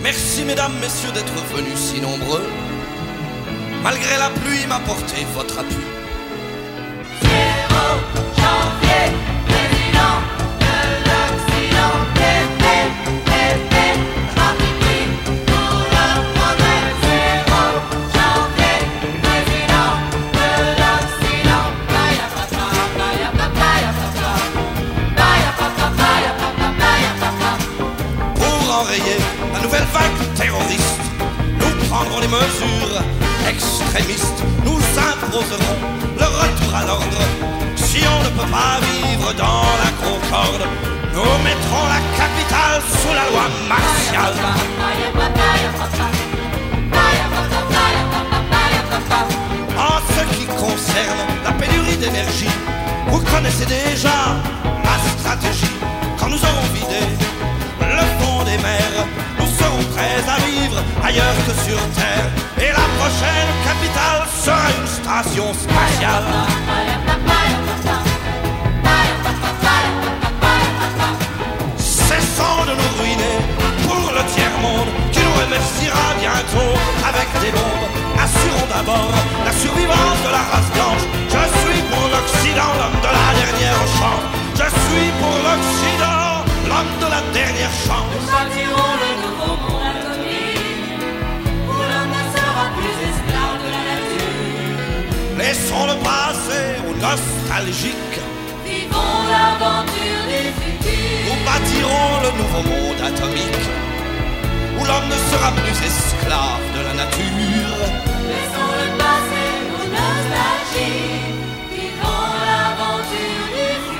Merci mesdames, messieurs d'être venus si nombreux. Malgré la pluie, m'apportez votre appui. 0 janvier, président de l'Occident. Parti pour le progrès. 0 janvier, président de l'Occident. Baya papa, baya papa, baya papa, baya papa, baya papa. Pour enrayer la nouvelle vague terroriste, nous prendrons les mesures extrémistes. Nous imposerons le retour à l'ordre. Si on ne peut pas vivre dans la concorde, nous mettrons la capitale sous la loi martiale. Baya papa, baya papa, baya papa, baya papa, baya papa. En ce qui concerne la pénurie d'énergie, vous connaissez déjà ma stratégie. Quand nous aurons vidé le fond des mers, nous serons prêts à vivre ailleurs que sur Terre. Et la prochaine capitale sera une station spatiale. Cessons de nous ruiner pour le tiers-monde qui nous remerciera bientôt avec des bombes. Assurons d'abord la survivance de la race blanche. Je suis pour l'Occident, l'homme de la dernière chance. Je suis pour l'Occident, l'homme de la dernière chance. Nous bâtirons le nouveau monde atomique où l'homme ne sera plus esclave de la nature. Laissons le passé aux nostalgiques. Vivons l'aventure du futur. Nous bâtirons le nouveau monde atomique où l'homme ne sera plus esclave de la nature.